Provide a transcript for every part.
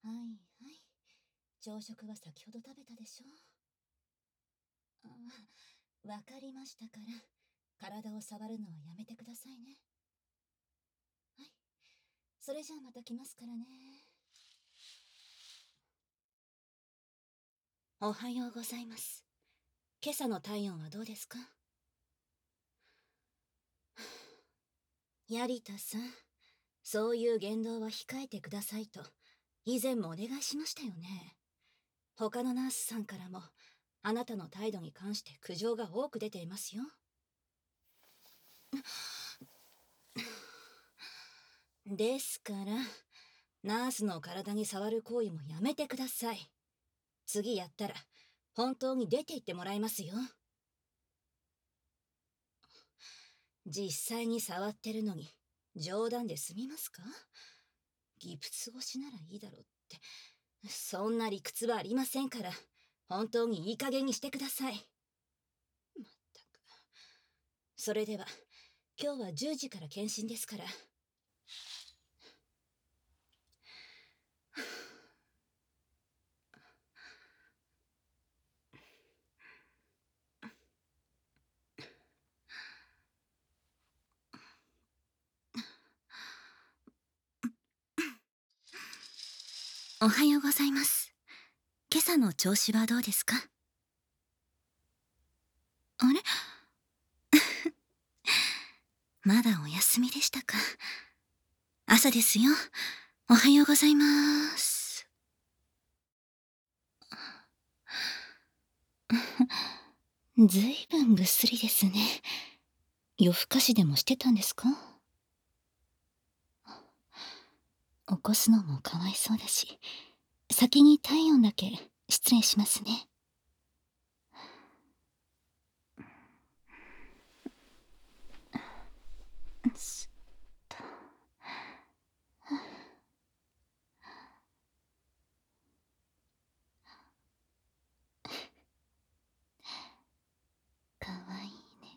はいはい。朝食は先ほど食べたでしょ。わかりましたから、体を触るのはやめてくださいね。はい。それじゃあまた来ますからね。おはようございます。今朝の体温はどうですか？槍田さん、そういう言動は控えてくださいと、以前もお願いしましたよね。他のナースさんからも、あなたの態度に関して苦情が多く出ていますよ。ですから、ナースの体に触る行為もやめてください。次やったら、本当に出て行ってもらいますよ。実際に触ってるのに、冗談で済みますか？ギプス越しならいいだろうって、そんな理屈はありませんから、本当にいい加減にしてください。まったく。それでは、今日は10時から検診ですから。おはようございます。今朝の調子はどうですか？あれまだお休みでしたか。朝ですよ。おはようございます。ずいぶんぐっすりですね。夜更かしでもしてたんですか？起こすのもかわいそうだし、先に体温だけ失礼しますね。すっと。かわいい寝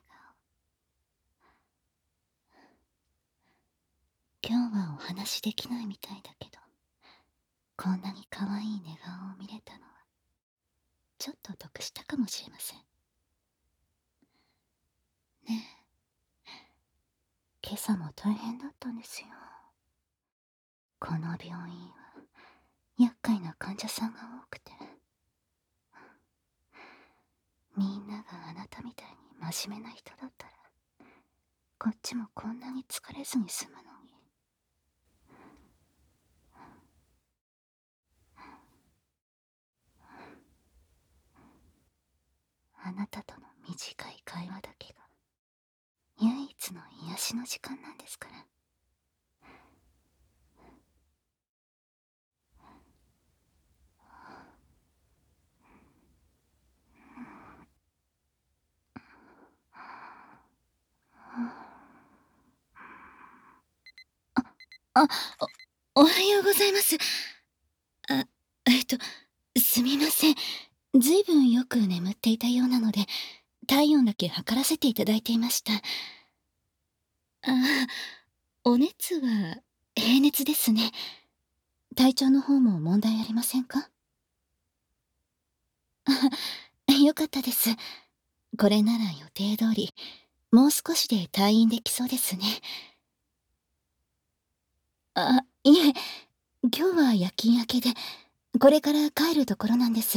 顔。今日はお話できないみたいだけど、こんなにかわいい寝顔を見れたのは、ちょっと得したかもしれません。ねえ、今朝も大変だったんですよ。この病院は厄介な患者さんが多くて、みんながあなたみたいに真面目な人だったら、こっちもこんなに疲れずに済むのに。あなたとの短い会話だけが唯一の癒しの時間なんですから。あ、おはようございます。あ、すみません。ずいぶんよく眠っていたようなので、体温だけ測らせていただいていました。お熱は平熱ですね。体調の方も問題ありませんか？よかったです。これなら予定通り、もう少しで退院できそうですね。いえ、今日は夜勤明けで、これから帰るところなんです。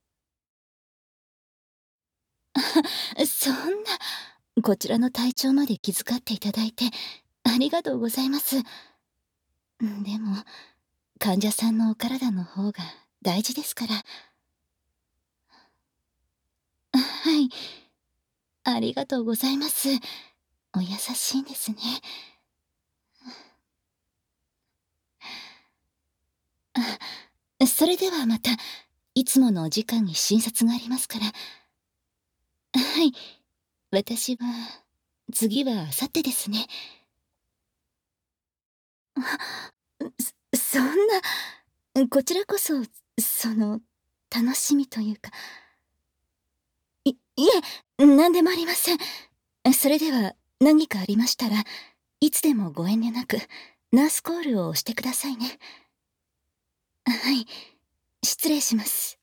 そんな、こちらの体調まで気遣っていただいて、ありがとうございます。でも、患者さんのお体の方が大事ですから。はい、ありがとうございます。お優しいんですね。それではまた、いつものお時間に診察がありますから。はい、私は、次は明後日ですね。そんな、こちらこそ、楽しみというか。いえ、何でもありません。それでは、何かありましたら、いつでもご遠慮なく、ナースコールを押してくださいね。 はい、失礼します。